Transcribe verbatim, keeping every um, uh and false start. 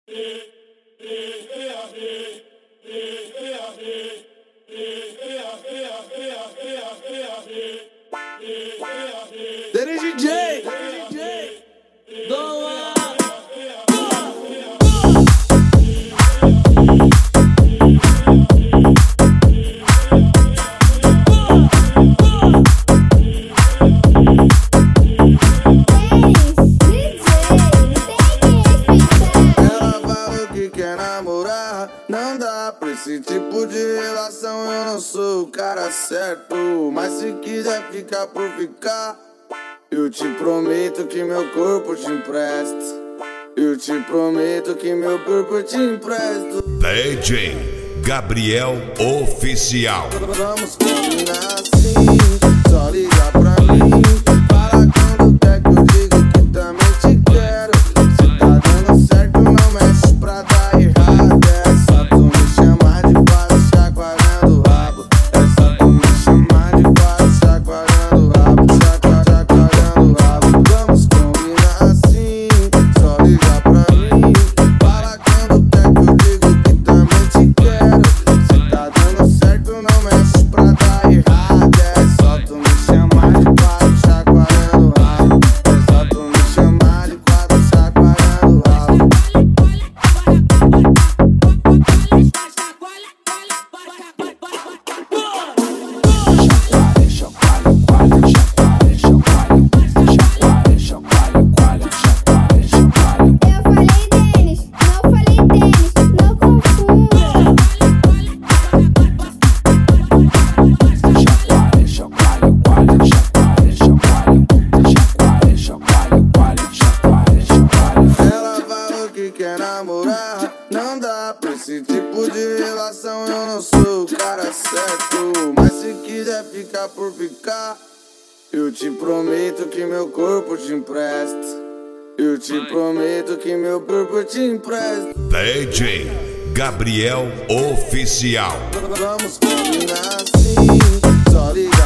Dere D J, Doa. Não dá pra esse tipo de relação, eu não sou o cara certo. Mas se quiser ficar por ficar, eu te prometo que meu corpo te empresto. Eu te prometo que meu corpo te empresto. D J Gabriel Oficial. Vamos combinar assim, só liga pra mim. Fala quando quer que eu digo que também te quero. Se tá dando certo, não mexe pra dar errado. É só tu me chamar de quase chacoalhando o rabo. É só tu me chamar de quase chacoalhando o rabo. Chacoalhando o rabo. Vamos combinar assim, só liga pra mim. Fala quando quer que eu digo que também te quero. Se tá dando certo, não mexe pra dar errado. É só tu me chamar de quase chacoalhando o rabo. É só tu me chamar de quase chacoalhando o rabo. Eu falei tênis, não falei tênis, não confunda. Ela falou que quer namorar. Não dá pra esse tipo de relação, eu não sou o cara certo. Mas se quiser ficar por ficar, eu te prometo que meu corpo te empresto. Eu te prometo que meu corpo te empresto. D J Gabriel Oficial. Vamos combinar assim, só liga